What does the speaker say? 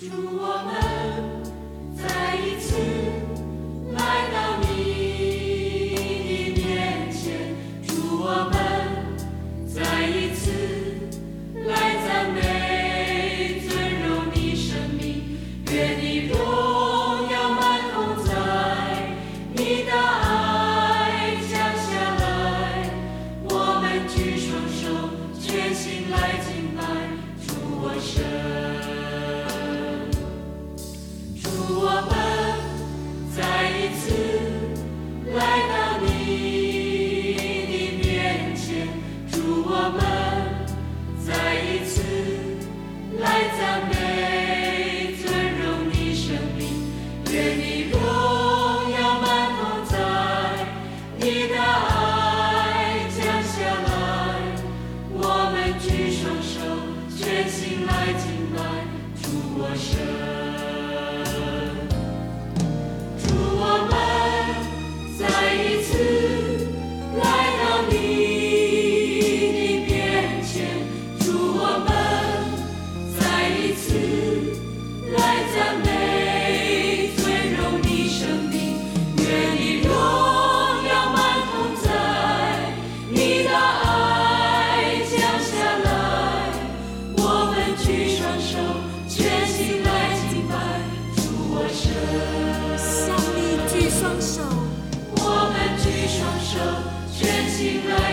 主，我们再一次来到你的面前，主，我们再一次来赞美尊荣你生命，愿你荣耀满同在，你的爱降下来，我们举双手全心来敬拜主我神。我们再一次来到你的面前，主，我们再一次来赞美尊荣你生命，愿你荣耀满同在，你的爱降下来，我们举双手全心来敬拜主我神。我们举双手，全心来。